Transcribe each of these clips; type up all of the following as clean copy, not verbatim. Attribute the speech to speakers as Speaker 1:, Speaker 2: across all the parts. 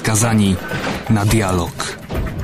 Speaker 1: Skazani na dialog.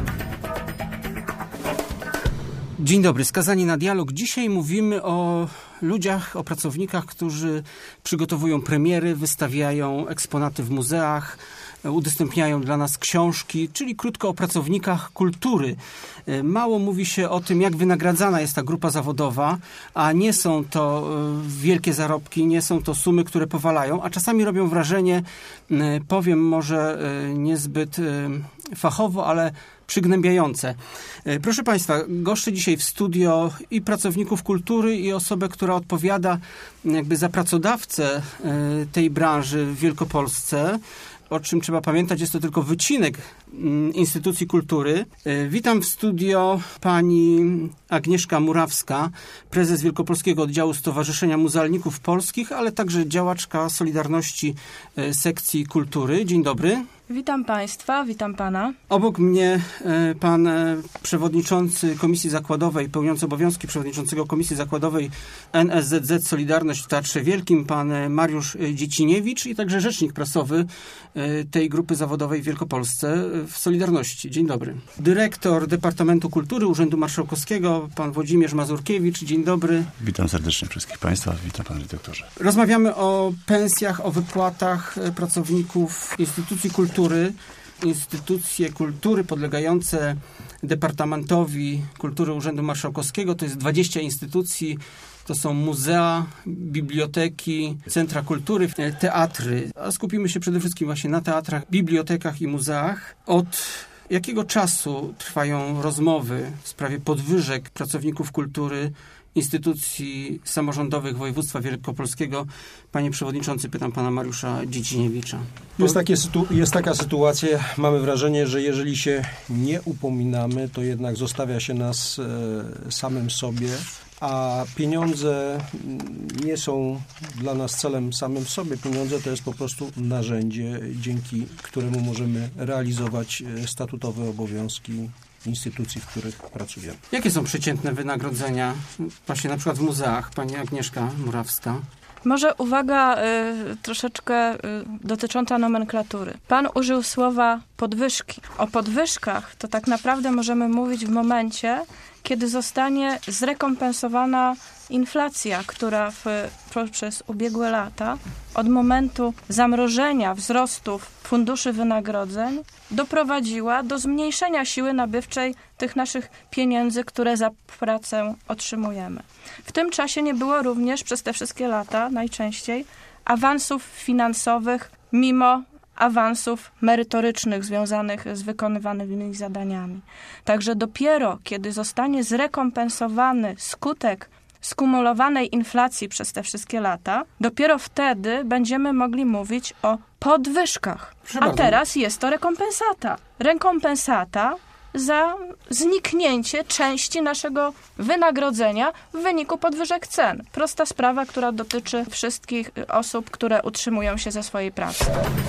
Speaker 1: Dzień dobry, Skazani na dialog. Dzisiaj mówimy o ludziach, o pracownikach, którzy przygotowują premiery, wystawiają eksponaty w muzeach, udostępniają dla nas książki, czyli krótko o pracownikach kultury. Mało mówi się o tym, jak wynagradzana jest ta grupa zawodowa, a nie są to wielkie zarobki, nie są to sumy, które powalają, a czasami robią wrażenie, powiem może niezbyt fachowo, ale przygnębiające. Proszę Państwa, goszczę dzisiaj w studio i pracowników kultury, i osobę, która odpowiada jakby za pracodawcę tej branży w Wielkopolsce. O czym trzeba pamiętać, jest to tylko wycinek instytucji kultury. Witam w studio pani Agnieszka Murawska, prezes Wielkopolskiego Oddziału Stowarzyszenia Muzealników Polskich, ale także działaczka Solidarności sekcji kultury. Dzień dobry.
Speaker 2: Witam Państwa, witam Pana.
Speaker 1: Obok mnie pan przewodniczący Komisji Zakładowej, pełniący obowiązki przewodniczącego Komisji Zakładowej NSZZ Solidarność w Teatrze Wielkim, pan Mariusz Dzieciniewicz i także rzecznik prasowy tej grupy zawodowej w Wielkopolsce w Solidarności. Dzień dobry. Dyrektor Departamentu Kultury Urzędu Marszałkowskiego, pan Włodzimierz Mazurkiewicz. Dzień dobry.
Speaker 3: Witam serdecznie wszystkich Państwa. Witam panie redaktorze.
Speaker 1: Rozmawiamy o pensjach, o wypłatach pracowników instytucji kultury. Instytucje kultury podlegające Departamentowi Kultury Urzędu Marszałkowskiego to jest 20 instytucji. To są muzea, biblioteki, centra kultury, teatry. A skupimy się przede wszystkim właśnie na teatrach, bibliotekach i muzeach. Od jakiego czasu trwają rozmowy w sprawie podwyżek pracowników kultury instytucji samorządowych województwa wielkopolskiego? Panie przewodniczący, pytam pana Mariusza Dzieciniewicza.
Speaker 4: Jest taka sytuacja, mamy wrażenie, że jeżeli się nie upominamy, to jednak zostawia się nas samym sobie, a pieniądze nie są dla nas celem samym w sobie. Pieniądze to jest po prostu narzędzie, dzięki któremu możemy realizować statutowe obowiązki instytucji, w których pracujemy.
Speaker 1: Jakie są przeciętne wynagrodzenia właśnie na przykład w muzeach, pani Agnieszka Murawska?
Speaker 2: Może uwaga troszeczkę dotycząca nomenklatury. Pan użył słowa podwyżki. O podwyżkach to tak naprawdę możemy mówić w momencie, kiedy zostanie zrekompensowana inflacja, która przez ubiegłe lata od momentu zamrożenia wzrostów funduszy wynagrodzeń doprowadziła do zmniejszenia siły nabywczej tych naszych pieniędzy, które za pracę otrzymujemy. W tym czasie nie było również przez te wszystkie lata najczęściej awansów finansowych, mimo awansów merytorycznych związanych z wykonywanymi zadaniami. Także dopiero, kiedy zostanie zrekompensowany skutek skumulowanej inflacji przez te wszystkie lata, dopiero wtedy będziemy mogli mówić o podwyżkach. A teraz jest to rekompensata. Rekompensata za zniknięcie części naszego wynagrodzenia w wyniku podwyżek cen. Prosta sprawa, która dotyczy wszystkich osób, które utrzymują się ze swojej pracy.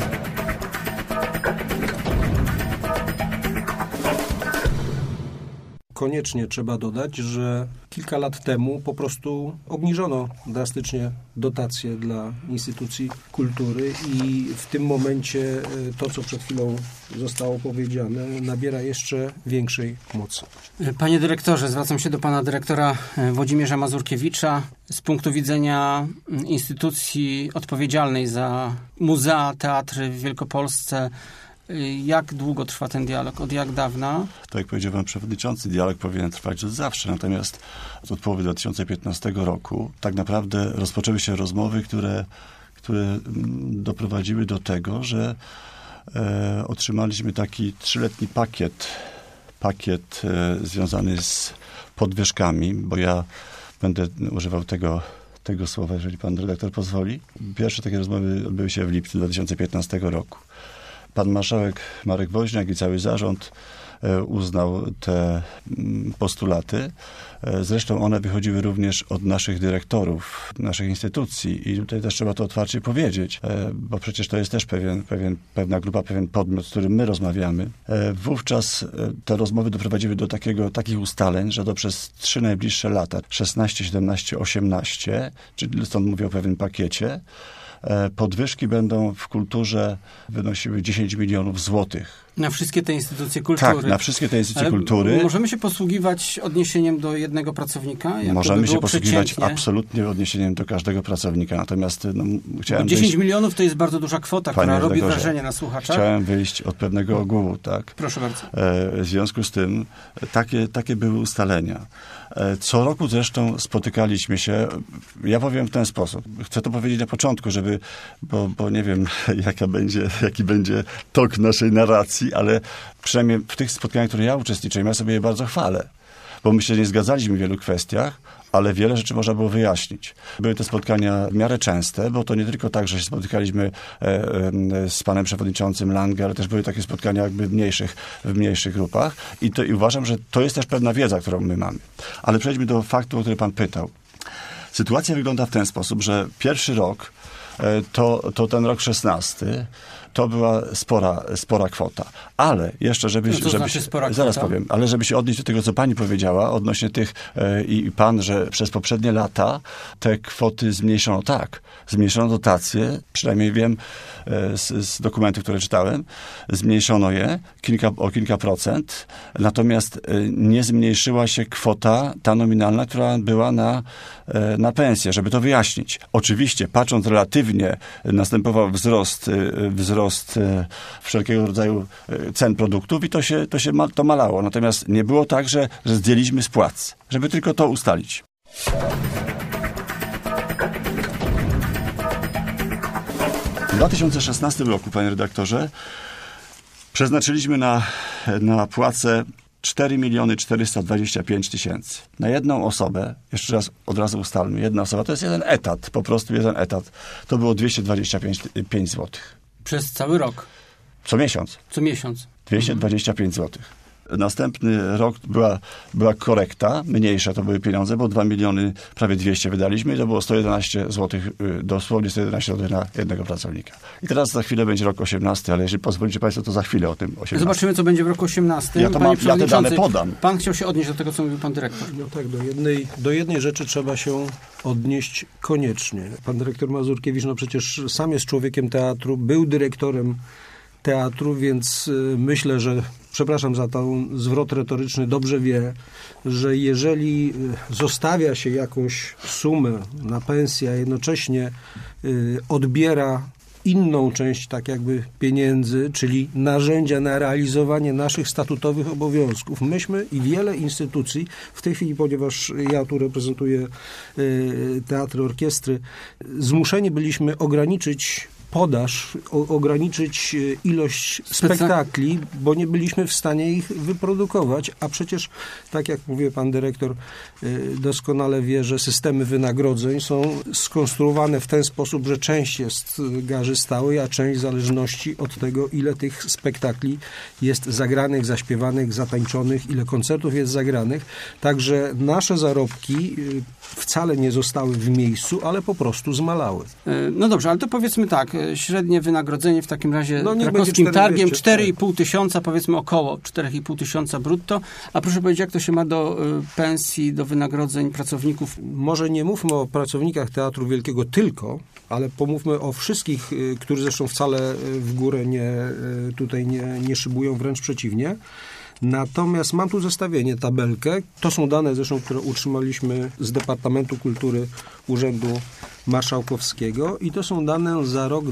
Speaker 4: Koniecznie trzeba dodać, że kilka lat temu po prostu obniżono drastycznie dotacje dla instytucji kultury i w tym momencie to, co przed chwilą zostało powiedziane, nabiera jeszcze większej mocy.
Speaker 1: Panie dyrektorze, zwracam się do pana dyrektora Włodzimierza Mazurkiewicza. Z punktu widzenia instytucji odpowiedzialnej za muzea, teatry w Wielkopolsce, jak długo trwa ten dialog? Od jak dawna?
Speaker 3: Tak jak powiedział pan przewodniczący, dialog powinien trwać od zawsze. Natomiast od połowy 2015 roku tak naprawdę rozpoczęły się rozmowy, które doprowadziły do tego, że otrzymaliśmy taki 3-letni pakiet związany z podwyżkami, bo ja będę używał tego słowa, jeżeli pan redaktor pozwoli. Pierwsze takie rozmowy odbyły się w lipcu 2015 roku. Pan marszałek Marek Woźniak i cały zarząd uznał te postulaty. Zresztą one wychodziły również od naszych dyrektorów, naszych instytucji i tutaj też trzeba to otwarcie powiedzieć, bo przecież to jest też pewna grupa, pewien podmiot, z którym my rozmawiamy. Wówczas te rozmowy doprowadziły do takich ustaleń, że to przez 3 najbliższe lata, 16, 17, 18, czyli stąd mówię o pewnym pakiecie, podwyżki będą w kulturze wynosiły 10 milionów złotych.
Speaker 1: Na wszystkie te instytucje kultury.
Speaker 3: Tak, na wszystkie te instytucje kultury.
Speaker 1: Możemy się posługiwać odniesieniem do jednego pracownika?
Speaker 3: Możemy się posługiwać absolutnie odniesieniem do każdego pracownika. Natomiast chciałem
Speaker 1: 10 milionów to jest bardzo duża kwota, która robi wrażenie na słuchaczach.
Speaker 3: Chciałem wyjść od pewnego ogółu, tak?
Speaker 1: Proszę bardzo.
Speaker 3: W związku z tym takie były ustalenia. Co roku zresztą spotykaliśmy się, ja powiem w ten sposób. Chcę to powiedzieć na początku, bo nie wiem, jaki będzie tok naszej narracji, ale przynajmniej w tych spotkaniach, w których ja uczestniczyłem, ja sobie je bardzo chwalę. Bo my się nie zgadzaliśmy w wielu kwestiach, ale wiele rzeczy można było wyjaśnić. Były te spotkania w miarę częste, bo to nie tylko tak, że się spotykaliśmy z panem przewodniczącym Lange, ale też były takie spotkania jakby w mniejszych grupach. I uważam, że to jest też pewna wiedza, którą my mamy. Ale przejdźmy do faktu, o który pan pytał. Sytuacja wygląda w ten sposób, że pierwszy rok, to ten rok 16, to była spora kwota. Ale jeszcze, zaraz powiem, ale żeby się odnieść do tego, co pani powiedziała, odnośnie tych i pan, że przez poprzednie lata te kwoty zmniejszono. Tak, zmniejszono dotacje, przynajmniej wiem z dokumentów, które czytałem, zmniejszono je o kilka procent, natomiast nie zmniejszyła się kwota, ta nominalna, która była na pensję, żeby to wyjaśnić. Oczywiście, patrząc relatywnie, następował wzrost wszelkiego rodzaju cen produktów i to malało. Natomiast nie było tak, że zdjęliśmy z płac. Żeby tylko to ustalić. W 2016 roku, panie redaktorze, przeznaczyliśmy na płacę 4 425 000. Na jedną osobę, jeszcze raz od razu ustalmy, jedna osoba to jest jeden etat, po prostu jeden etat. To było 225 zł.
Speaker 1: Przez cały rok?
Speaker 3: Co miesiąc.
Speaker 1: Co miesiąc.
Speaker 3: 225 zł. Następny rok była korekta, mniejsza to były pieniądze, bo 2 miliony prawie 200 wydaliśmy i to było 111 zł, dosłownie 111 zł na jednego pracownika. I teraz za chwilę będzie rok 18, ale jeżeli pozwolicie państwo, to za chwilę o tym 18.
Speaker 1: Zobaczymy, co będzie w roku 18.
Speaker 3: Ja te dane podam.
Speaker 1: Pan chciał się odnieść do tego, co mówił pan dyrektor.
Speaker 4: No tak, do jednej rzeczy trzeba się odnieść koniecznie. Pan dyrektor Mazurkiewicz, przecież sam jest człowiekiem teatru, był dyrektorem teatru, więc myślę, że, przepraszam za ten zwrot retoryczny, dobrze wie, że jeżeli zostawia się jakąś sumę na pensję, a jednocześnie odbiera inną część tak jakby pieniędzy, czyli narzędzia na realizowanie naszych statutowych obowiązków. Myśmy i wiele instytucji, w tej chwili, ponieważ ja tu reprezentuję teatry, orkiestry, zmuszeni byliśmy ograniczyć podaż, ograniczyć ilość spektakli, bo nie byliśmy w stanie ich wyprodukować, a przecież, tak jak mówię, pan dyrektor doskonale wie, że systemy wynagrodzeń są skonstruowane w ten sposób, że część jest garzy stałej, a część w zależności od tego, ile tych spektakli jest zagranych, zaśpiewanych, zatańczonych, ile koncertów jest zagranych. Także nasze zarobki wcale nie zostały w miejscu, ale po prostu zmalały.
Speaker 1: No dobrze, ale to powiedzmy tak, średnie wynagrodzenie w takim razie krakowskim targiem 4,5 tysiąca, powiedzmy około 4,5 tysiąca brutto. A proszę powiedzieć, jak to się ma do pensji, do wynagrodzeń pracowników?
Speaker 4: Może nie mówmy o pracownikach Teatru Wielkiego tylko, ale pomówmy o wszystkich, którzy zresztą wcale w górę nie szybują, wręcz przeciwnie. Natomiast mam tu zestawienie, tabelkę. To są dane zresztą, które utrzymaliśmy z Departamentu Kultury Urzędu Marszałkowskiego i to są dane za rok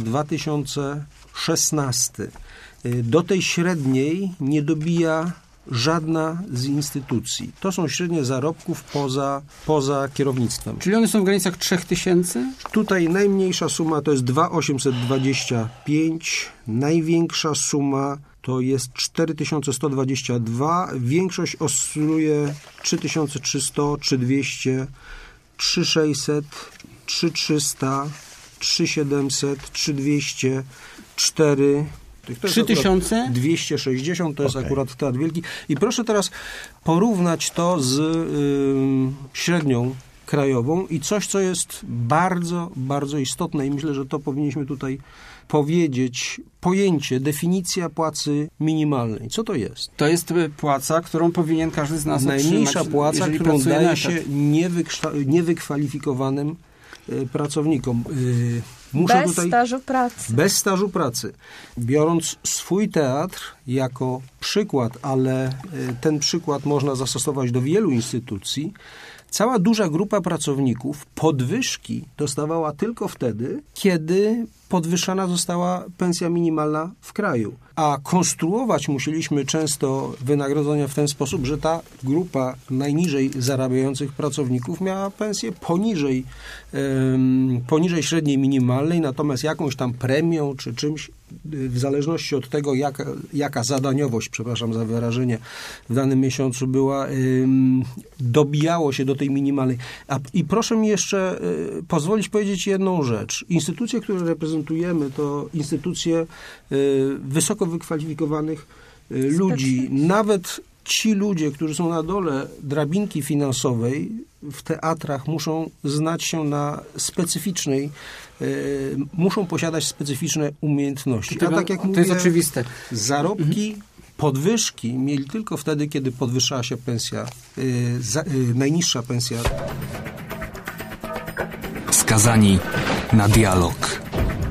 Speaker 4: 2016. Do tej średniej nie dobija żadna z instytucji. To są średnie zarobków poza kierownictwem.
Speaker 1: Czyli one są w granicach 3000?
Speaker 4: Tutaj najmniejsza suma to jest 2,825, największa suma to jest 4122, większość oscyluje 3300, 3200, 3600, 3300, 3700, 3200, 4... 3260 to jest akurat Teatr Wielki. I proszę teraz porównać to z średnią krajową i coś, co jest bardzo, bardzo istotne i myślę, że to powinniśmy tutaj powiedzieć. Pojęcie, definicja płacy minimalnej. Co to jest?
Speaker 1: To jest płaca, którą powinien każdy z nas otrzymać.
Speaker 4: Najmniejsza płaca, którą daje się niewykwalifikowanym pracownikom. Muszę
Speaker 2: stażu pracy.
Speaker 4: Bez stażu pracy. Biorąc swój teatr jako przykład, ale ten przykład można zastosować do wielu instytucji, cała duża grupa pracowników podwyżki dostawała tylko wtedy, kiedy podwyższana została pensja minimalna w kraju. A konstruować musieliśmy często wynagrodzenia w ten sposób, że ta grupa najniżej zarabiających pracowników miała pensję poniżej średniej minimalnej, natomiast jakąś tam premią czy czymś, w zależności od tego, jaka zadaniowość, przepraszam za wyrażenie, w danym miesiącu była, dobijało się do tej minimalnej. I proszę mi jeszcze pozwolić powiedzieć jedną rzecz. Instytucje, które reprezentujemy, to instytucje wysoko wykwalifikowanych ludzi. Nawet ci ludzie, którzy są na dole drabinki finansowej, w teatrach muszą znać się na specyficznej, muszą posiadać specyficzne umiejętności. A tak jak mówię,
Speaker 1: to jest oczywiste.
Speaker 4: Zarobki, podwyżki mieli tylko wtedy, kiedy podwyższała się pensja, najniższa pensja.
Speaker 5: Skazani na dialog.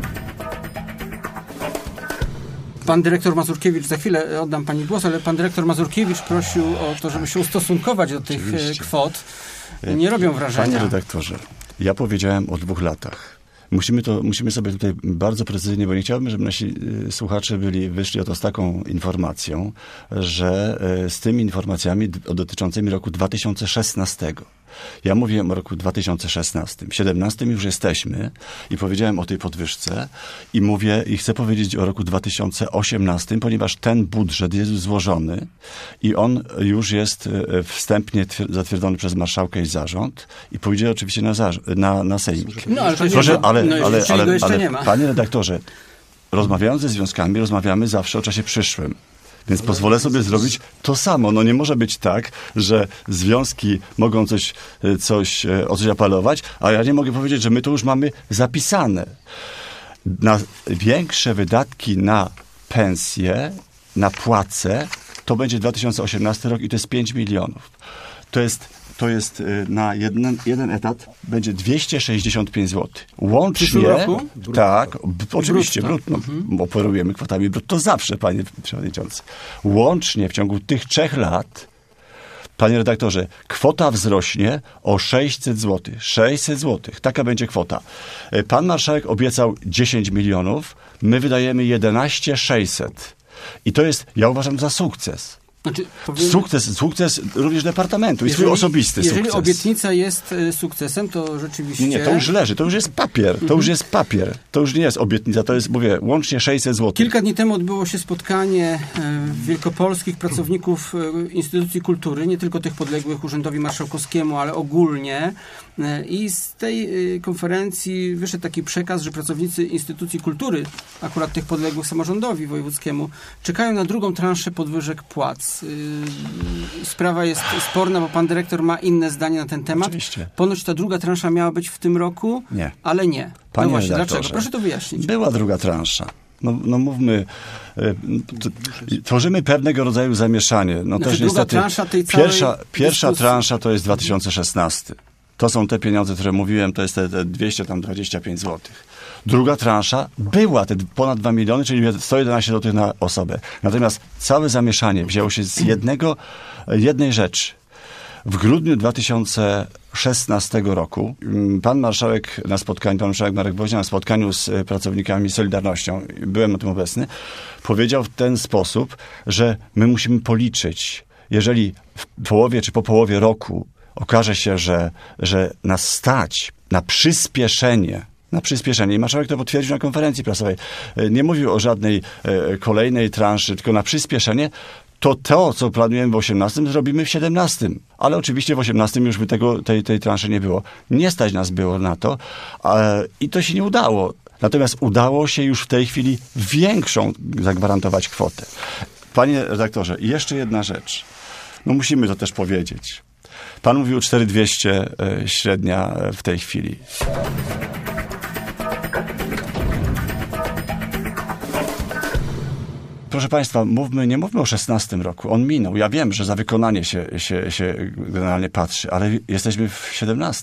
Speaker 1: Pan dyrektor Mazurkiewicz, za chwilę oddam pani głos, ale pan dyrektor Mazurkiewicz prosił o to, żeby się ustosunkować do tych kwot. Nie robią wrażenia.
Speaker 3: Panie redaktorze, ja powiedziałem o 2 latach. Musimy sobie tutaj bardzo precyzyjnie, bo nie chciałbym, żeby nasi słuchacze wyszli z taką informacją, że z tymi informacjami dotyczącymi roku 2016. Ja mówiłem o roku 2016. W 2017 już jesteśmy i powiedziałem o tej podwyżce i chcę powiedzieć o roku 2018, ponieważ ten budżet jest złożony i on już jest wstępnie zatwierdzony przez marszałka i zarząd i pójdzie oczywiście na Sejmik.
Speaker 1: No, ale
Speaker 3: panie redaktorze, rozmawiając ze związkami, rozmawiamy zawsze o czasie przyszłym. Więc pozwolę sobie zrobić to samo. No nie może być tak, że związki mogą o coś apelować, a ja nie mogę powiedzieć, że my to już mamy zapisane. Na większe wydatki na pensje, na płace, to będzie 2018 rok i to jest 5 milionów. To jest na jeden etat będzie 265 zł. Łącznie,
Speaker 1: roku?
Speaker 3: Tak, oczywiście, brutto. Operujemy kwotami brutto zawsze, panie przewodniczący. Łącznie w ciągu tych 3 lat, panie redaktorze, kwota wzrośnie o 600 zł. 600 zł. Taka będzie kwota. Pan marszałek obiecał 10 milionów, my wydajemy 11 600. I to jest, ja uważam, za sukces.
Speaker 1: Znaczy,
Speaker 3: Sukces również departamentu i swój osobisty sukces.
Speaker 1: Jeżeli obietnica jest sukcesem, to rzeczywiście...
Speaker 3: Nie, to już leży, to już jest papier, to już nie jest obietnica, to jest, mówię, łącznie 600 zł.
Speaker 1: Kilka dni temu odbyło się spotkanie wielkopolskich pracowników instytucji kultury, nie tylko tych podległych Urzędowi Marszałkowskiemu, ale ogólnie. I z tej konferencji wyszedł taki przekaz, że pracownicy instytucji kultury, akurat tych podległych samorządowi wojewódzkiemu, czekają na drugą transzę podwyżek płac. Sprawa jest sporna, bo pan dyrektor ma inne zdanie na ten temat.
Speaker 3: Oczywiście.
Speaker 1: Ponoć ta druga transza miała być w tym roku,
Speaker 3: nie.
Speaker 1: Ale nie.
Speaker 3: Panie
Speaker 1: no właśnie,
Speaker 3: redaktorze,
Speaker 1: dlaczego? Proszę to wyjaśnić.
Speaker 3: Była druga transza. No mówmy, tworzymy pewnego rodzaju zamieszanie. No
Speaker 1: znaczy,
Speaker 3: też niestety
Speaker 1: transza tej
Speaker 3: pierwsza transza to jest 2016. To są te pieniądze, które mówiłem, to jest te 225 zł. Druga transza była, te ponad 2 miliony, czyli 111 zł na osobę. Natomiast całe zamieszanie wzięło się z jednej rzeczy. W grudniu 2016 roku pan marszałek Marek Woźniak na spotkaniu z pracownikami Solidarnością, byłem na tym obecny, powiedział w ten sposób, że my musimy policzyć, jeżeli w połowie czy po połowie roku okaże się, że nas stać na przyspieszenie. I marszałek to potwierdził na konferencji prasowej. Nie mówił o żadnej kolejnej transzy, tylko na przyspieszenie. To, co planujemy w 18, zrobimy w 17. Ale oczywiście w 18 już by tej transzy nie było. Nie stać nas było na to i to się nie udało. Natomiast udało się już w tej chwili większą zagwarantować kwotę. Panie redaktorze, jeszcze jedna rzecz. No musimy to też powiedzieć. Pan mówił 4200 średnia w tej chwili. Proszę Państwa, nie mówmy o 16 roku. On minął. Ja wiem, że za wykonanie się generalnie patrzy, ale jesteśmy w 17.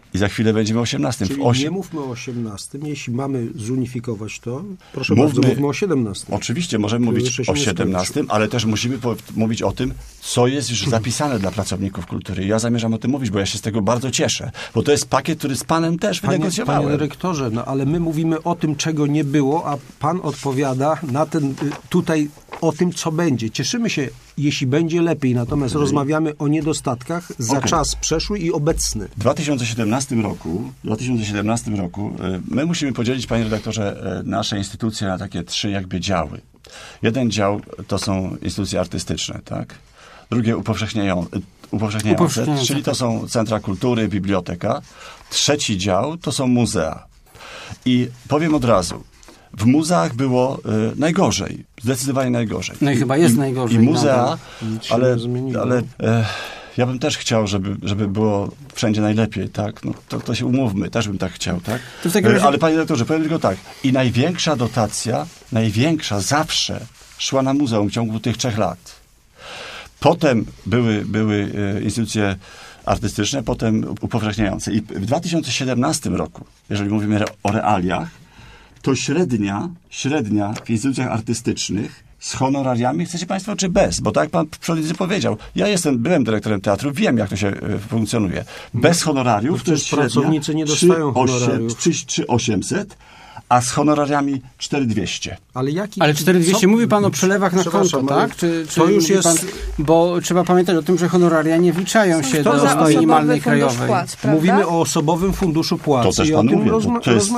Speaker 3: I za chwilę będziemy o 18.
Speaker 4: Czyli nie mówmy o 18. Jeśli mamy zunifikować to, proszę
Speaker 3: Mówmy
Speaker 4: bardzo, mówmy o 17.
Speaker 3: Oczywiście możemy mówić o 17, ale też musimy mówić o tym, co jest już zapisane dla pracowników kultury. Ja zamierzam o tym mówić, bo ja się z tego bardzo cieszę. Bo to jest pakiet, który z panem też wynegocjowałem.
Speaker 4: Panie dyrektorze, no ale my mówimy o tym, czego nie było, a pan odpowiada na ten tutaj o tym, co będzie. Cieszymy się, jeśli będzie lepiej, natomiast rozmawiamy o niedostatkach za czas przeszły i obecny.
Speaker 3: W 2017 roku my musimy podzielić, panie redaktorze, nasze instytucje na takie 3 jakby działy. Jeden dział to są instytucje artystyczne, tak? Drugie upowszechniające, czyli to są centra kultury, biblioteka. Trzeci dział to są muzea. I powiem od razu, w muzeach było najgorzej, zdecydowanie najgorzej.
Speaker 1: No i chyba jest najgorzej.
Speaker 3: I muzea, ale ja bym też chciał, żeby było wszędzie najlepiej, tak? No, to się umówmy, też bym tak chciał, tak? Ale panie dyrektorze, powiem tylko tak. I największa dotacja, zawsze szła na muzeum w ciągu tych 3 lat. Potem były instytucje artystyczne, potem upowszechniające. I w 2017 roku, jeżeli mówimy o realiach, to średnia w instytucjach artystycznych z honorariami, chcecie państwo, czy bez? Bo tak jak pan przewodniczący powiedział, ja byłem dyrektorem teatru, wiem, jak to się funkcjonuje. Bez honorariów
Speaker 4: to jest pracownicy nie dostają honorariów.
Speaker 3: 3800, a z honorariami 4200.
Speaker 1: Ale 4200, mówi pan o przelewach na konto, tak? Czy
Speaker 4: to już jest...
Speaker 1: Pan, bo trzeba pamiętać o tym, że honoraria nie wliczają się do minimalnej krajowej.
Speaker 2: Płac,
Speaker 4: mówimy o osobowym funduszu płacy.
Speaker 3: To też pan mówi, to jest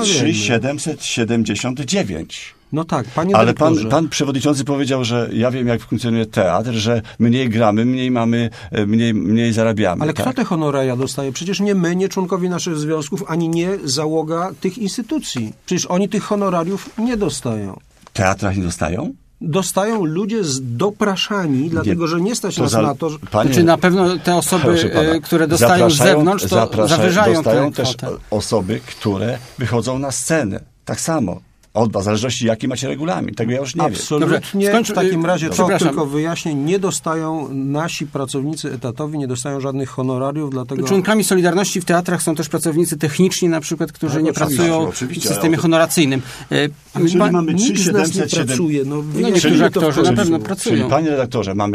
Speaker 3: 3779.
Speaker 4: No tak, panie
Speaker 3: ale
Speaker 4: dyrektorze.
Speaker 3: pan przewodniczący powiedział, że ja wiem, jak funkcjonuje teatr, że mniej gramy, mniej zarabiamy.
Speaker 4: Ale
Speaker 3: tak?
Speaker 4: kto te honoraria dostaje? Przecież nie my, nie członkowie naszych związków, ani nie załoga tych instytucji. Przecież oni tych honorariów nie dostają.
Speaker 3: W teatrach nie dostają?
Speaker 4: Dostają ludzie dopraszani, dlatego że nie stać nas na to, że...
Speaker 1: Czy na pewno te osoby, które dostają z zewnątrz, to zawyżają
Speaker 3: dostają też osoby, które wychodzą na scenę. Tak samo. W zależności jaki macie regulamin. Tego ja już nie wiem.
Speaker 4: Absolutnie. W takim razie to tylko wyjaśnię. Nie dostają nasi pracownicy etatowi, nie dostają żadnych honorariów, dlatego...
Speaker 1: Członkami Solidarności w teatrach są też pracownicy techniczni na przykład, którzy nie pracują w systemie honoracyjnym.
Speaker 3: Czyli mamy
Speaker 4: nikt z nas nie pracuje.
Speaker 1: Niektórzy aktorzy na pewno pracują.
Speaker 3: Czyli panie redaktorze, mamy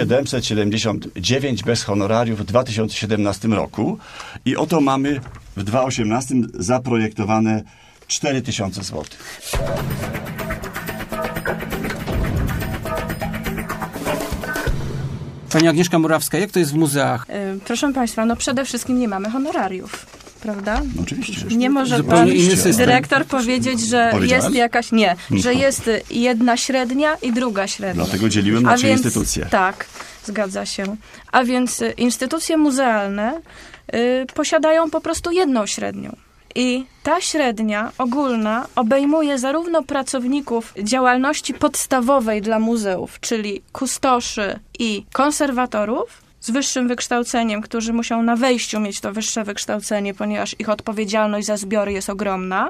Speaker 3: 3779 bez honorariów w 2017 roku i oto mamy w 2018 zaprojektowane 4000 zł.
Speaker 1: Pani Agnieszka Murawska, jak to jest w muzeach?
Speaker 2: Proszę państwa, no przede wszystkim nie mamy honorariów, prawda?
Speaker 3: No oczywiście.
Speaker 2: Nie może pan dyrektor powiedzieć, że jest jakaś... że jest jedna średnia i druga średnia.
Speaker 3: Dlatego dzieliłem na 3 instytucje.
Speaker 2: Tak, zgadza się. A więc instytucje muzealne posiadają po prostu jedną średnią. I ta średnia ogólna obejmuje zarówno pracowników działalności podstawowej dla muzeów, czyli kustoszy i konserwatorów z wyższym wykształceniem, którzy muszą na wejściu mieć to wyższe wykształcenie, ponieważ ich odpowiedzialność za zbiory jest ogromna,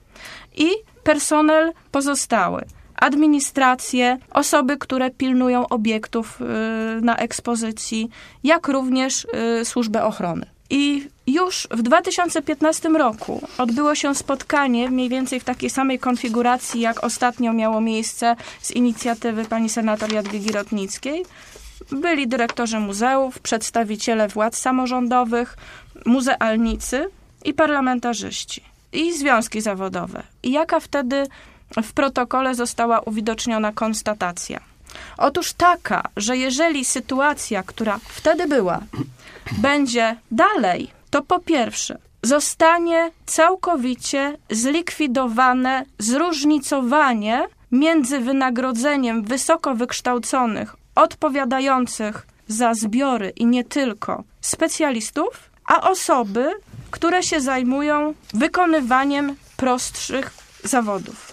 Speaker 2: i personel pozostały. Administrację, osoby, które pilnują obiektów na ekspozycji, jak również służbę ochrony. I już w 2015 roku odbyło się spotkanie mniej więcej w takiej samej konfiguracji, jak ostatnio miało miejsce z inicjatywy pani senator Jadwigi Rotnickiej. Byli dyrektorzy muzeów, przedstawiciele władz samorządowych, muzealnicy i parlamentarzyści. I związki zawodowe. I jaka wtedy w protokole została uwidoczniona konstatacja? Otóż taka, że jeżeli sytuacja, która wtedy była, będzie dalej, to po pierwsze zostanie całkowicie zlikwidowane zróżnicowanie między wynagrodzeniem wysoko wykształconych, odpowiadających za zbiory i nie tylko specjalistów, a osoby, które się zajmują wykonywaniem prostszych zawodów.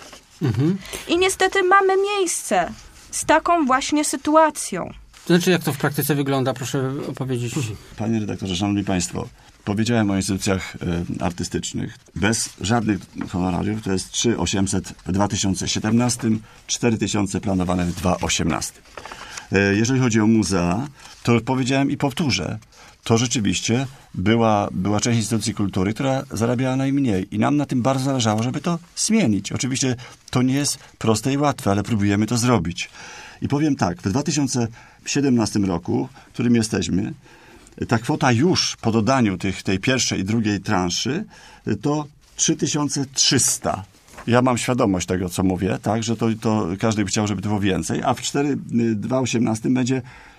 Speaker 2: I niestety mamy miejsce z taką właśnie sytuacją.
Speaker 1: To znaczy, jak to w praktyce wygląda? Proszę opowiedzieć.
Speaker 3: Panie redaktorze, szanowni państwo, powiedziałem o instytucjach artystycznych bez żadnych honorariów. To jest 3800 w 2017, 4000 planowane w 2018. Jeżeli chodzi o muzea, to powiedziałem i powtórzę, to rzeczywiście była część instytucji kultury, która zarabiała najmniej. I nam na tym bardzo zależało, żeby to zmienić. Oczywiście to nie jest proste i łatwe, ale próbujemy to zrobić. I powiem tak, w 2017 roku, w którym jesteśmy, ta kwota już po dodaniu tej pierwszej i drugiej transzy to 3300. Ja mam świadomość tego, co mówię, tak, że to każdy by chciał, żeby to było więcej, a w 2018 będzie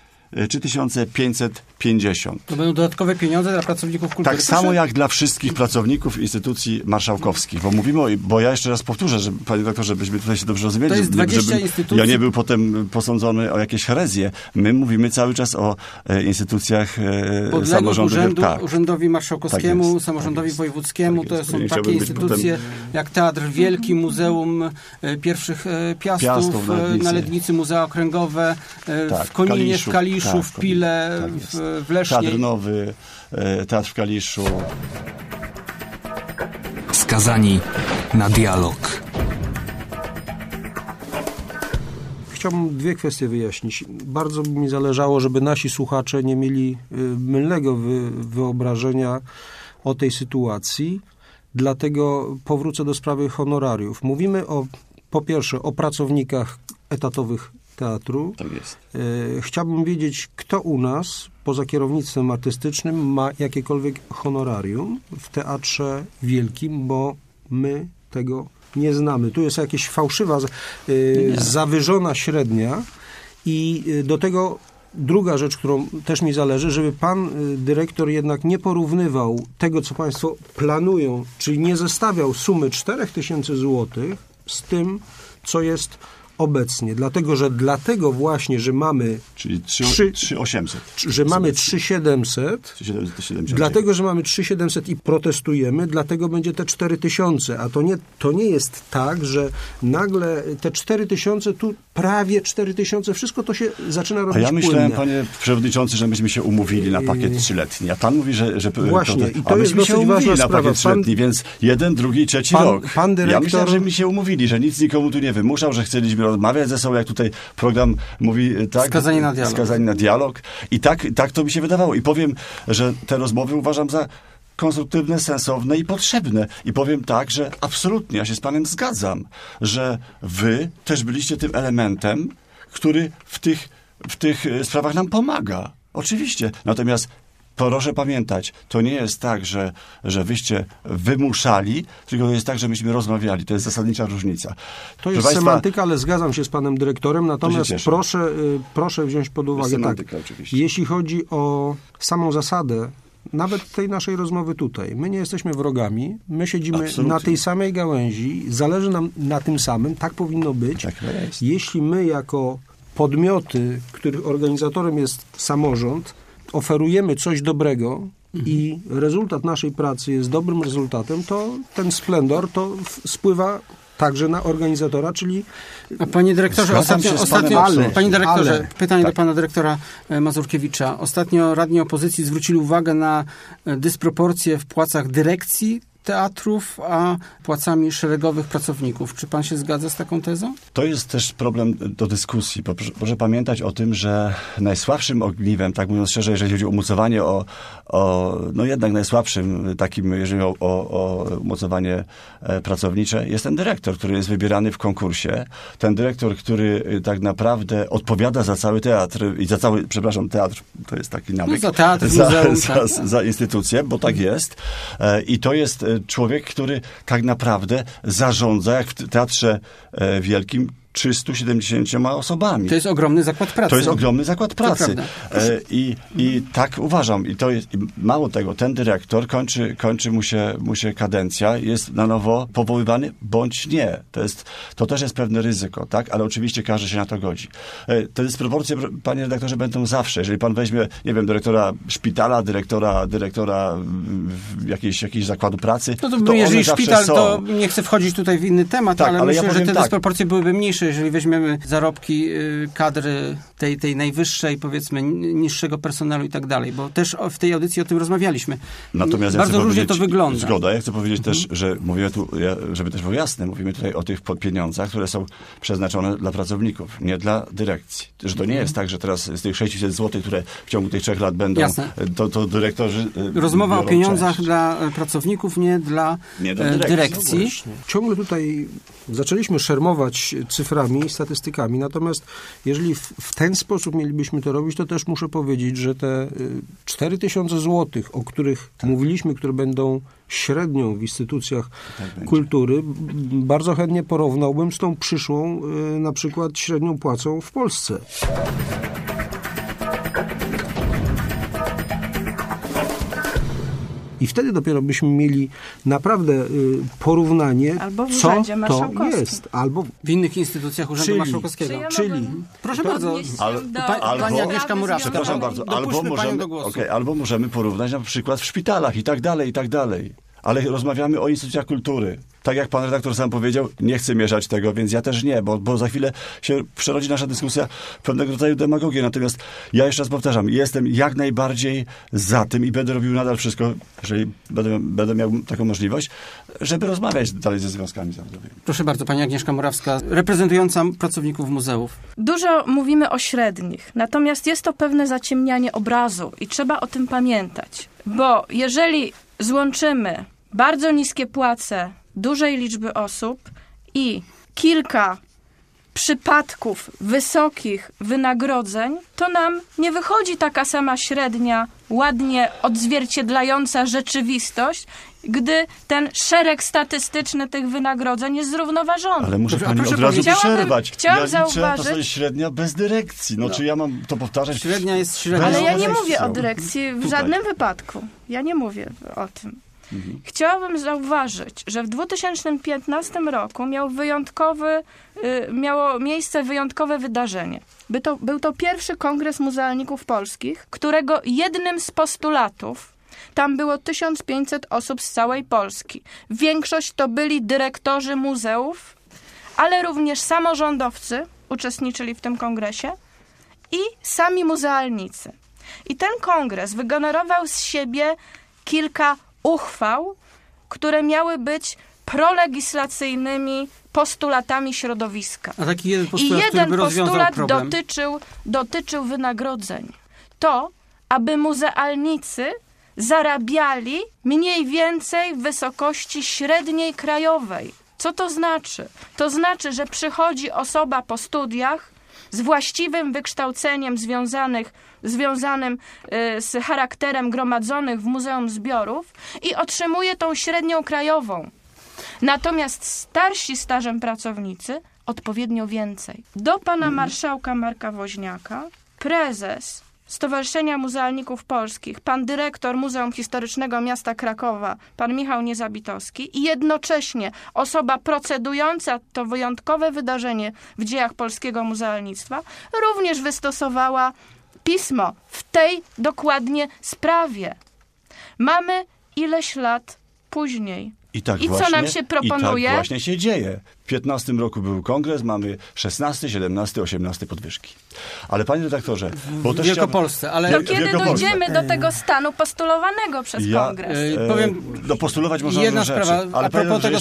Speaker 3: 3550.
Speaker 1: To będą dodatkowe pieniądze dla pracowników kultury.
Speaker 3: Tak samo jak dla wszystkich pracowników instytucji marszałkowskich. Bo mówimy, bo ja jeszcze raz powtórzę, że, panie doktorze, żebyśmy tutaj się dobrze rozumieli.
Speaker 1: To jest 20 instytucji.
Speaker 3: Ja nie był potem posądzony o jakieś herezje. My mówimy cały czas o instytucjach samorządowych.
Speaker 1: Urzędowi Marszałkowskiemu,
Speaker 3: tak
Speaker 1: samorządowi wojewódzkiemu.
Speaker 3: Tak
Speaker 1: to
Speaker 3: jest.
Speaker 1: są
Speaker 3: Nie
Speaker 1: takie instytucje jak Teatr Wielki, Muzeum Pierwszych Piastów, na Lednicy Muzea Okręgowe, w Koninie, w Kaliszu, w Pile, w Lesznie.
Speaker 3: Teatr Nowy, Teatr w Kaliszu.
Speaker 5: Skazani na dialog.
Speaker 4: Chciałbym dwie kwestie wyjaśnić. Bardzo by mi zależało, żeby nasi słuchacze nie mieli mylnego wyobrażenia o tej sytuacji. Dlatego powrócę do sprawy honorariów. Mówimy po pierwsze o pracownikach etatowych teatru.
Speaker 3: Tak jest.
Speaker 4: Chciałbym wiedzieć, kto u nas, poza kierownictwem artystycznym, ma jakiekolwiek honorarium w Teatrze Wielkim, bo my tego nie znamy. Tu jest jakaś fałszywa, zawyżona średnia i do tego druga rzecz, którą też mi zależy, żeby pan dyrektor jednak nie porównywał tego, co państwo planują, czyli nie zestawiał sumy 4000 złotych z tym, co jest obecnie. Dlatego właśnie, że mamy...
Speaker 3: Czyli 3800.
Speaker 4: Że mamy 3700. Dlatego, że mamy 3700 i protestujemy, dlatego będzie te 4000. A to nie jest tak, że nagle te 4000, tu prawie 4000, wszystko to się zaczyna robić płynnie.
Speaker 3: A ja myślałem, panie przewodniczący, że myśmy się umówili na pakiet 3-letni. A pan mówi, że
Speaker 4: właśnie, i to jest
Speaker 3: myśmy się umówili na
Speaker 4: sprawa.
Speaker 3: pakiet 3-letni, więc 1, 2, 3 rok.
Speaker 4: Pan dyrektor...
Speaker 3: Ja myślałem, że mi się umówili, że nic nikomu tu nie wymuszał, że chcieliśmy rozmawiać ze sobą, jak tutaj program mówi, tak?
Speaker 1: Skazani na dialog.
Speaker 3: Skazani na dialog. I tak to mi się wydawało. I powiem, że te rozmowy uważam za konstruktywne, sensowne i potrzebne. I powiem tak, że absolutnie, ja się z panem zgadzam, że wy też byliście tym elementem, który w tych sprawach nam pomaga. Oczywiście. Natomiast proszę pamiętać, to nie jest tak, że wyście wymuszali, tylko to jest tak, że myśmy rozmawiali. To jest zasadnicza różnica.
Speaker 4: To jest semantyka, ale zgadzam się z panem dyrektorem, natomiast proszę wziąć pod uwagę
Speaker 3: oczywiście.
Speaker 4: Jeśli chodzi o samą zasadę, nawet tej naszej rozmowy tutaj, my nie jesteśmy wrogami, my siedzimy
Speaker 3: absolutnie
Speaker 4: na tej samej gałęzi, zależy nam na tym samym, tak powinno być.
Speaker 3: Tak jest.
Speaker 4: Jeśli my jako podmioty, których organizatorem jest samorząd, oferujemy coś dobrego i rezultat naszej pracy jest dobrym rezultatem, to ten splendor to spływa także na organizatora, czyli...
Speaker 1: A panie dyrektorze, pytanie do pana dyrektora Mazurkiewicza. Ostatnio radni opozycji zwrócili uwagę na dysproporcje w płacach dyrekcji teatrów, a płacami szeregowych pracowników. Czy pan się zgadza z taką tezą?
Speaker 3: To jest też problem do dyskusji. Proszę pamiętać o tym, że najsłabszym ogniwem, tak mówiąc szczerze, jeżeli chodzi o umocowanie, no jednak najsłabszym takim, jeżeli o umocowanie pracownicze, jest ten dyrektor, który jest wybierany w konkursie. Ten dyrektor, który tak naprawdę odpowiada za cały teatr i za cały, teatr, to jest taki nawyk.
Speaker 1: No za teatr, muzeum,
Speaker 3: za instytucję, bo tak jest. I to jest człowiek, który tak naprawdę zarządza, jak w Teatrze Wielkim, 370 osobami.
Speaker 1: To jest ogromny zakład pracy.
Speaker 3: To jest ogromny zakład pracy. I tak uważam. I mało tego, ten dyrektor kończy mu się kadencja, jest na nowo powoływany, bądź nie. To też jest pewne ryzyko, tak? Ale oczywiście każdy się na to godzi. Te dysproporcje, panie redaktorze, będą zawsze. Jeżeli pan weźmie, nie wiem, dyrektora szpitala, dyrektora jakiegoś zakładu pracy,
Speaker 1: to jeżeli
Speaker 3: one
Speaker 1: szpital,
Speaker 3: są.
Speaker 1: to nie chcę wchodzić tutaj w inny temat, ale myślę, że te dysproporcje byłyby mniejsze, jeszcze jeżeli weźmiemy zarobki kadry tej najwyższej, powiedzmy niższego personelu i tak dalej, bo też w tej audycji o tym rozmawialiśmy.
Speaker 3: Natomiast
Speaker 1: bardzo różnie to wygląda.
Speaker 3: Zgoda. Ja chcę powiedzieć też, że mówimy tu, żeby też było jasne, mówimy tutaj o tych pieniądzach, które są przeznaczone dla pracowników, nie dla dyrekcji. Że to nie jest tak, że teraz z tych 600 zł, które w ciągu tych 3 lat będą, to dyrektorzy
Speaker 1: rozmowa o pieniądzach dla pracowników, nie dla dyrekcji.
Speaker 4: Ciągle tutaj zaczęliśmy szermować cyframi, statystykami, natomiast jeżeli w ten sposób mielibyśmy to robić, to też muszę powiedzieć, że te 4000 zł, o których mówiliśmy, które będą średnią w instytucjach kultury, bardzo chętnie porównałbym z tą przyszłą na przykład średnią płacą w Polsce. I wtedy dopiero byśmy mieli naprawdę porównanie,
Speaker 2: albo w
Speaker 4: co to jest. Albo
Speaker 1: w innych instytucjach Urzędu Marszałkowskiego.
Speaker 2: Proszę
Speaker 1: bardzo. Pani Agnieszka Murawska.
Speaker 3: Przepraszam bardzo. Albo możemy porównać na przykład w szpitalach i tak dalej. Ale rozmawiamy o instytucjach kultury. Tak jak pan redaktor sam powiedział, nie chcę mieszać tego, więc ja też nie, bo za chwilę się przerodzi nasza dyskusja w pewnego rodzaju demagogię. Natomiast ja jeszcze raz powtarzam, jestem jak najbardziej za tym i będę robił nadal wszystko, jeżeli będę miał taką możliwość, żeby rozmawiać dalej ze związkami zawodowymi.
Speaker 1: Proszę bardzo, pani Agnieszka Murawska, reprezentująca pracowników muzeów.
Speaker 2: Dużo mówimy o średnich, natomiast jest to pewne zaciemnianie obrazu i trzeba o tym pamiętać. Bo jeżeli złączymy bardzo niskie płace dużej liczby osób i kilka przypadków wysokich wynagrodzeń, to nam nie wychodzi taka sama średnia, ładnie odzwierciedlająca rzeczywistość, gdy ten szereg statystyczny tych wynagrodzeń jest zrównoważony.
Speaker 3: Ale muszę pani od razu przerwać.
Speaker 2: Chciałam zauważyć...
Speaker 3: To jest średnia bez dyrekcji. Czy ja mam to powtarzać?
Speaker 1: Średnia jest średnia.
Speaker 2: Ale ja nie mówię o dyrekcji w żadnym wypadku. Ja nie mówię o tym. Chciałabym zauważyć, że w 2015 roku miało miejsce wyjątkowe wydarzenie. Był to pierwszy Kongres Muzealników Polskich, którego jednym z postulatów, tam było 1500 osób z całej Polski. Większość to byli dyrektorzy muzeów, ale również samorządowcy uczestniczyli w tym kongresie i sami muzealnicy. I ten kongres wygenerował z siebie kilka uchwał, które miały być prolegislacyjnymi postulatami środowiska.
Speaker 1: A taki jeden postulat, który by rozwiązał problem.
Speaker 2: dotyczył wynagrodzeń. To, aby muzealnicy zarabiali mniej więcej w wysokości średniej krajowej. Co to znaczy? To znaczy, że przychodzi osoba po studiach z właściwym wykształceniem związanym z charakterem gromadzonych w Muzeum Zbiorów i otrzymuje tą średnią krajową. Natomiast starsi stażem pracownicy odpowiednio więcej. Do pana marszałka Marka Woźniaka prezes Stowarzyszenia Muzealników Polskich, pan dyrektor Muzeum Historycznego Miasta Krakowa, pan Michał Niezabitowski i jednocześnie osoba procedująca to wyjątkowe wydarzenie w dziejach polskiego muzealnictwa również wystosowała pismo w tej dokładnie sprawie. Mamy ileś lat później.
Speaker 3: I co nam się proponuje? I tak właśnie się dzieje. W 15 roku był kongres, mamy 16, 17, 18 podwyżki. Ale panie redaktorze...
Speaker 1: W Wielkopolsce, ale...
Speaker 2: To kiedy dojdziemy do tego stanu postulowanego przez kongres?
Speaker 3: Postulować można
Speaker 1: jedna
Speaker 3: rzeczy.
Speaker 1: Sprawa,
Speaker 3: ale
Speaker 1: a propos tego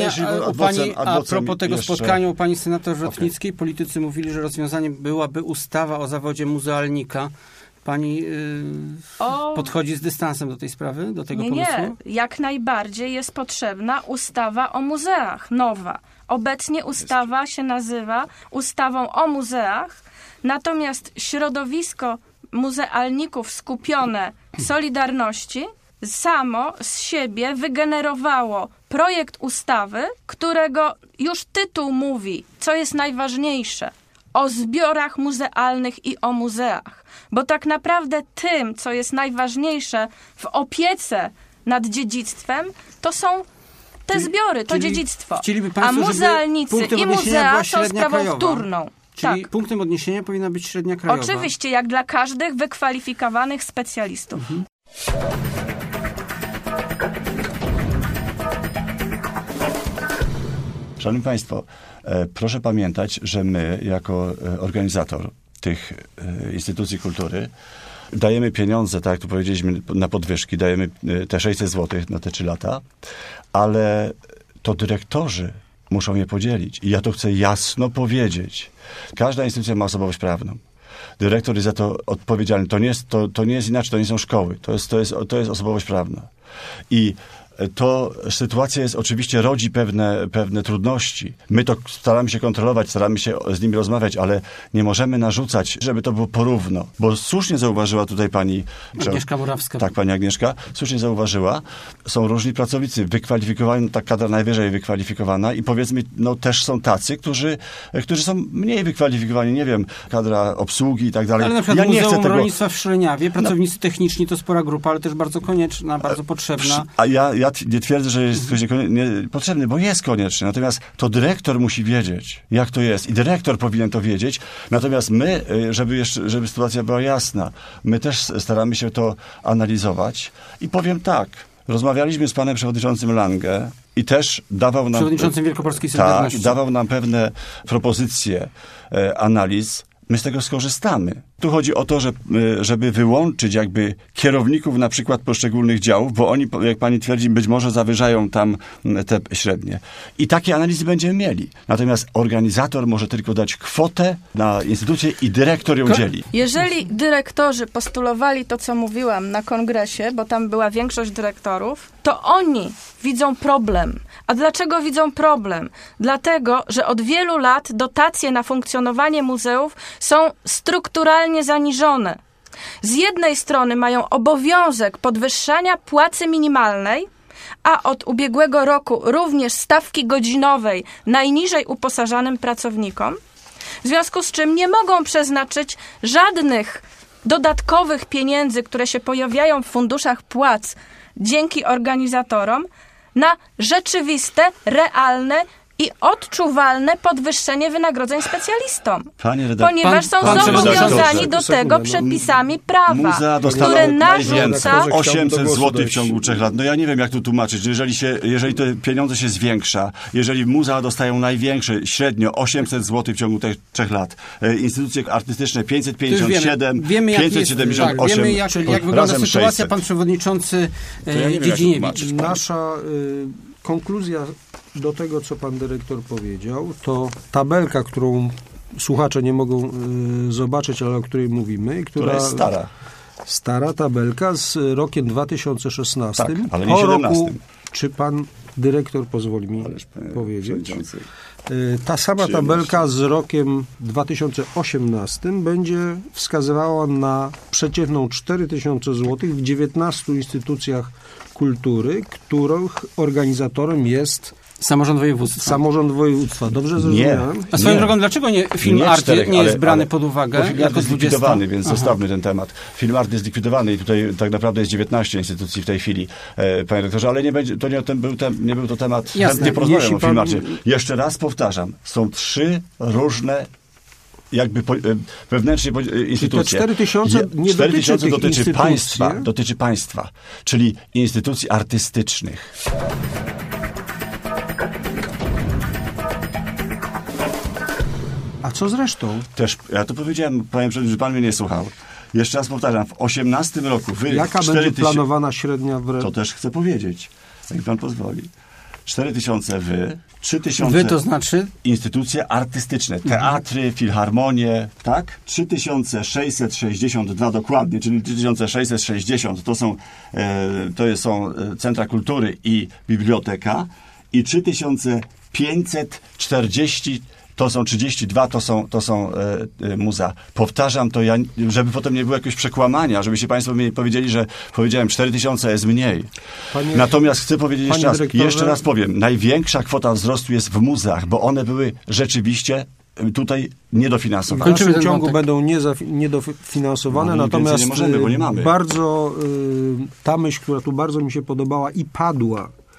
Speaker 1: spotkania u pani senator Rotnickiej, politycy mówili, że rozwiązaniem byłaby ustawa o zawodzie muzealnika. Pani podchodzi z dystansem do tej sprawy, do tego pomysłu?
Speaker 2: Nie, jak najbardziej jest potrzebna ustawa o muzeach, nowa. Obecnie ustawa się nazywa ustawą o muzeach, natomiast środowisko muzealników skupione Solidarności samo z siebie wygenerowało projekt ustawy, którego już tytuł mówi, co jest najważniejsze, o zbiorach muzealnych i o muzeach. Bo tak naprawdę tym, co jest najważniejsze w opiece nad dziedzictwem, to są te zbiory, to dziedzictwo. A muzealnicy i muzea są sprawą wtórną.
Speaker 1: Czyli punktem odniesienia powinna być średnia krajowa.
Speaker 2: Oczywiście, jak dla każdych wykwalifikowanych specjalistów.
Speaker 3: Szanowni Państwo, Proszę pamiętać, że my, jako organizator tych instytucji kultury, dajemy pieniądze, tak jak tu powiedzieliśmy, na podwyżki, dajemy te 600 zł na te 3 lata, ale to dyrektorzy muszą je podzielić. I ja to chcę jasno powiedzieć. Każda instytucja ma osobowość prawną. Dyrektor jest za to odpowiedzialny. To nie jest inaczej, to nie są szkoły. To jest osobowość prawna. I to sytuacja oczywiście rodzi pewne trudności. My to staramy się kontrolować, staramy się z nimi rozmawiać, ale nie możemy narzucać, żeby to było porówno. Bo słusznie zauważyła tutaj pani
Speaker 1: Agnieszka Murawska.
Speaker 3: Tak, pani Agnieszka słusznie zauważyła. Są różni pracownicy, wykwalifikowani, ta kadra najwyżej wykwalifikowana i powiedzmy, też są tacy, którzy są mniej wykwalifikowani, nie wiem, kadra obsługi i tak dalej.
Speaker 1: Ale na przykład Muzeum Rolnictwa w Szreniawie, pracownicy techniczni to spora grupa, ale też bardzo konieczna, bardzo potrzebna.
Speaker 3: A ja nie twierdzę, że jest ktoś potrzebny, bo jest konieczny. Natomiast to dyrektor musi wiedzieć, jak to jest. I dyrektor powinien to wiedzieć. Natomiast my, żeby sytuacja była jasna, my też staramy się to analizować. I powiem tak, rozmawialiśmy z panem przewodniczącym Lange i też dawał nam...
Speaker 1: Przewodniczącym Wielkopolskiej Solidarności.
Speaker 3: Tak, dawał nam pewne propozycje analiz. My z tego skorzystamy. Tu chodzi o to, żeby wyłączyć jakby kierowników na przykład poszczególnych działów, bo oni, jak pani twierdzi, być może zawyżają tam te średnie. I takie analizy będziemy mieli. Natomiast organizator może tylko dać kwotę na instytucję i dyrektor ją dzieli.
Speaker 2: Jeżeli dyrektorzy postulowali to, co mówiłam na kongresie, bo tam była większość dyrektorów, to oni widzą problem. A dlaczego widzą problem? Dlatego, że od wielu lat dotacje na funkcjonowanie muzeów są strukturalnie zaniżone. Z jednej strony mają obowiązek podwyższania płacy minimalnej, a od ubiegłego roku również stawki godzinowej najniżej uposażanym pracownikom, w związku z czym nie mogą przeznaczyć żadnych dodatkowych pieniędzy, które się pojawiają w funduszach płac dzięki organizatorom, na rzeczywiste, realne i odczuwalne podwyższenie wynagrodzeń specjalistom. Ponieważ są zobowiązani do tego przepisami prawa, które narzuca...
Speaker 3: 800 zł w ciągu 3 lat. No ja nie wiem, jak to tłumaczyć. Jeżeli te pieniądze się zwiększa, jeżeli muzea dostają największe, średnio 800 zł w ciągu tych 3 lat, instytucje artystyczne 557, 578,
Speaker 1: wiemy, jak wygląda sytuacja.
Speaker 3: 600.
Speaker 1: Pan przewodniczący Dziedziniewicz.
Speaker 4: Nasza konkluzja do tego, co pan dyrektor powiedział, to tabelka, którą słuchacze nie mogą zobaczyć, ale o której mówimy.
Speaker 3: Która jest stara.
Speaker 4: Stara tabelka z rokiem 2016.
Speaker 3: Tak, ale nie 17.
Speaker 4: Czy pan dyrektor pozwoli mi powiedzieć? Ta sama tabelka z rokiem 2018 będzie wskazywała na przeciętną 4000 zł w 19 instytucjach kultury, których organizatorem jest
Speaker 1: Samorząd województwa.
Speaker 4: Samorząd województwa. Dobrze zrozumiałem?
Speaker 1: A swoją drogą, dlaczego film Art nie jest brany pod uwagę?
Speaker 3: Film Art jest zlikwidowany, więc zostawmy ten temat. Film Art jest zlikwidowany i tutaj tak naprawdę jest 19 instytucji w tej chwili, panie rektorze, ale nie będzie, nie był to temat. Nie porozmawiam o Film Arcie. Jeszcze raz powtarzam, są 3 różne jakby wewnętrznie instytucje.
Speaker 4: 4000 nie
Speaker 3: 4000 dotyczy państwa, czyli instytucji artystycznych.
Speaker 4: A co zresztą?
Speaker 3: Też, ja to powiedziałem, panie przewodniczący, że pan mnie nie słuchał. Jeszcze raz powtarzam, w 18 roku
Speaker 4: jaka będzie planowana średnia w...
Speaker 3: To też chcę powiedzieć, jak pan pozwoli. 4000 3000
Speaker 1: wy to znaczy?
Speaker 3: Instytucje artystyczne, teatry, filharmonie, tak? 3662 dokładnie, czyli 3660 to są centra kultury i biblioteka i 3540 to są 32, to są muzea. Powtarzam to, żeby potem nie było jakiegoś przekłamania, żebyście państwo mi powiedzieli, że powiedziałem 4000 jest mniej. Natomiast chcę powiedzieć jeszcze raz powiem, największa kwota wzrostu jest w muzeach, bo one były rzeczywiście tutaj niedofinansowane.
Speaker 4: W dalszym ciągu będą niedofinansowane, natomiast
Speaker 3: nie możemy, bo nie mamy.
Speaker 4: Bardzo ta myśl, która tu bardzo mi się podobała i padła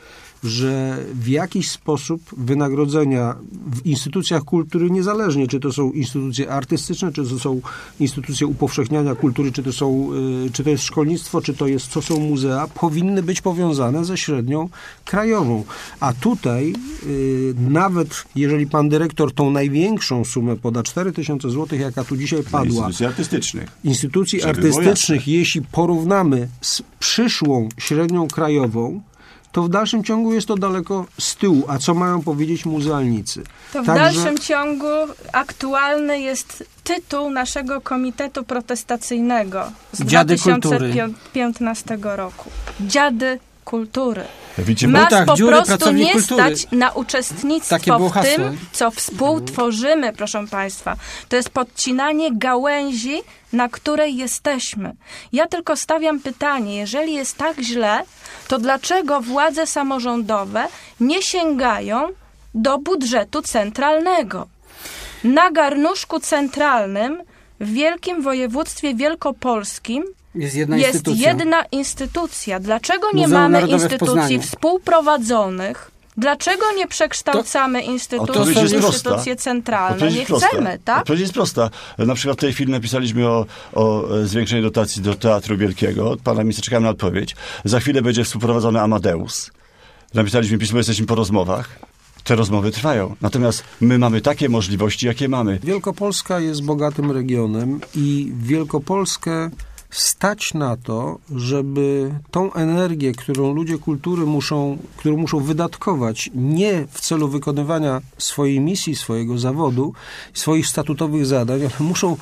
Speaker 4: że w jakiś sposób wynagrodzenia w instytucjach kultury, niezależnie czy to są instytucje artystyczne, czy to są instytucje upowszechniania kultury, czy to jest szkolnictwo, czy to są muzea, powinny być powiązane ze średnią krajową. A tutaj nawet jeżeli pan dyrektor tą największą sumę poda, 4000 zł, jaka tu dzisiaj padła, instytucji artystycznych, jeśli porównamy z przyszłą średnią krajową, to w dalszym ciągu jest to daleko z tyłu. A co mają powiedzieć muzealnicy?
Speaker 2: To w dalszym ciągu aktualny jest tytuł naszego komitetu protestacyjnego z
Speaker 1: Dziady
Speaker 2: 2015 roku. Dziady kultury.
Speaker 1: Nas
Speaker 2: po prostu nie
Speaker 1: kultury.
Speaker 2: stać na uczestnictwo w tym, co współtworzymy, proszę Państwa. To jest podcinanie gałęzi, na której jesteśmy. Ja tylko stawiam pytanie, jeżeli jest tak źle, to dlaczego władze samorządowe nie sięgają do budżetu centralnego? Na garnuszku centralnym w Wielkim Województwie Wielkopolskim jest jedna instytucja. Dlaczego nie mamy instytucji współprowadzonych? Dlaczego nie przekształcamy instytucji w instytucje centralne? Nie chcemy, tak?
Speaker 3: Odpowiedź jest prosta. Na przykład w tej chwili napisaliśmy o zwiększeniu dotacji do Teatru Wielkiego. Od pana ministra czekamy na odpowiedź. Za chwilę będzie współprowadzony Amadeus. Napisaliśmy pismo, jesteśmy po rozmowach. Te rozmowy trwają. Natomiast my mamy takie możliwości, jakie mamy.
Speaker 4: Wielkopolska jest bogatym regionem i Wielkopolskę stać na to, żeby tą energię, którą ludzie kultury muszą wydatkować nie w celu wykonywania swojej misji, swojego zawodu, swoich statutowych zadań, ale muszą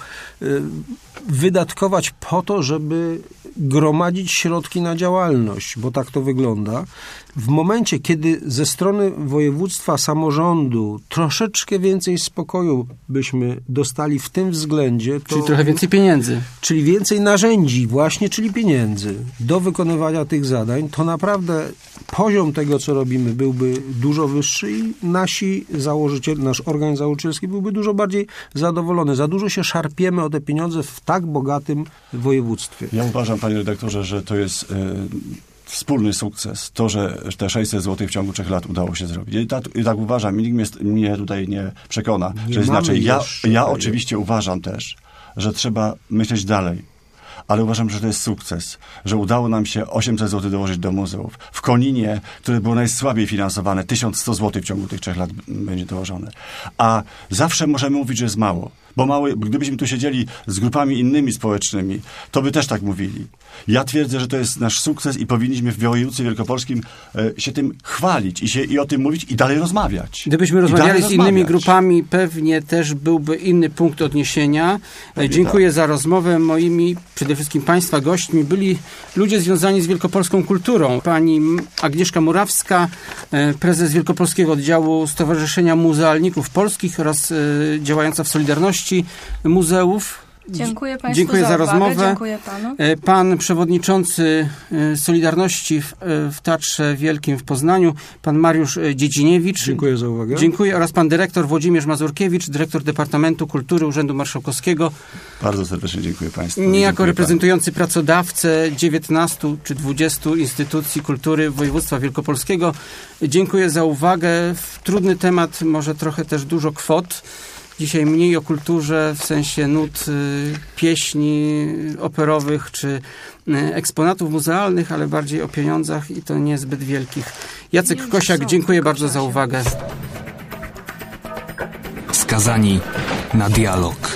Speaker 4: wydatkować po to, żeby gromadzić środki na działalność, bo tak to wygląda. W momencie, kiedy ze strony województwa, samorządu troszeczkę więcej spokoju byśmy dostali w tym względzie, to,
Speaker 1: czyli trochę więcej pieniędzy.
Speaker 4: Czyli więcej narzędzi właśnie, czyli pieniędzy do wykonywania tych zadań, to naprawdę poziom tego, co robimy, byłby dużo wyższy i nasz organ założycielski byłby dużo bardziej zadowolony. Za dużo się szarpiemy o te pieniądze w tak bogatym województwie.
Speaker 3: Ja uważam, panie redaktorze, że to jest wspólny sukces. To, że te 600 zł w ciągu 3 lat udało się zrobić. I tak uważam. I nikt mnie tutaj nie przekona, że jest inaczej. Ja oczywiście uważam też, że trzeba myśleć dalej. Ale uważam, że to jest sukces, że udało nam się 800 zł dołożyć do muzeów. W Koninie, które było najsłabiej finansowane, 1100 zł w ciągu tych 3 lat będzie dołożone. A zawsze możemy mówić, że jest mało. Bo gdybyśmy tu siedzieli z grupami innymi społecznymi, to by też tak mówili. Ja twierdzę, że to jest nasz sukces i powinniśmy w województwie wielkopolskim się tym chwalić i o tym mówić i dalej rozmawiać.
Speaker 1: Gdybyśmy rozmawiali z innymi grupami, pewnie też byłby inny punkt odniesienia. Dziękuję za rozmowę. Moimi, przede wszystkim Państwa gośćmi byli ludzie związani z wielkopolską kulturą. Pani Agnieszka Murawska, prezes Wielkopolskiego Oddziału Stowarzyszenia Muzealników Polskich oraz działająca w Solidarności Muzeów.
Speaker 2: Dziękuję Państwu
Speaker 1: Dziękuję za rozmowę.
Speaker 2: Dziękuję Panu.
Speaker 1: Pan przewodniczący Solidarności w Teatrze Wielkim w Poznaniu, pan Mariusz Dziedziniewicz.
Speaker 4: Dziękuję za uwagę.
Speaker 1: Dziękuję oraz pan dyrektor Włodzimierz Mazurkiewicz, dyrektor Departamentu Kultury Urzędu Marszałkowskiego.
Speaker 3: Bardzo serdecznie dziękuję Państwu.
Speaker 1: Niejako reprezentujący pracodawcę 19 czy 20 instytucji kultury województwa wielkopolskiego. Dziękuję za uwagę. Trudny temat, może trochę też dużo kwot. Dzisiaj mniej o kulturze w sensie nut, pieśni operowych czy eksponatów muzealnych, ale bardziej o pieniądzach i to niezbyt wielkich. Jacek Kosiak, dziękuję bardzo za uwagę.
Speaker 5: Skazani na dialog.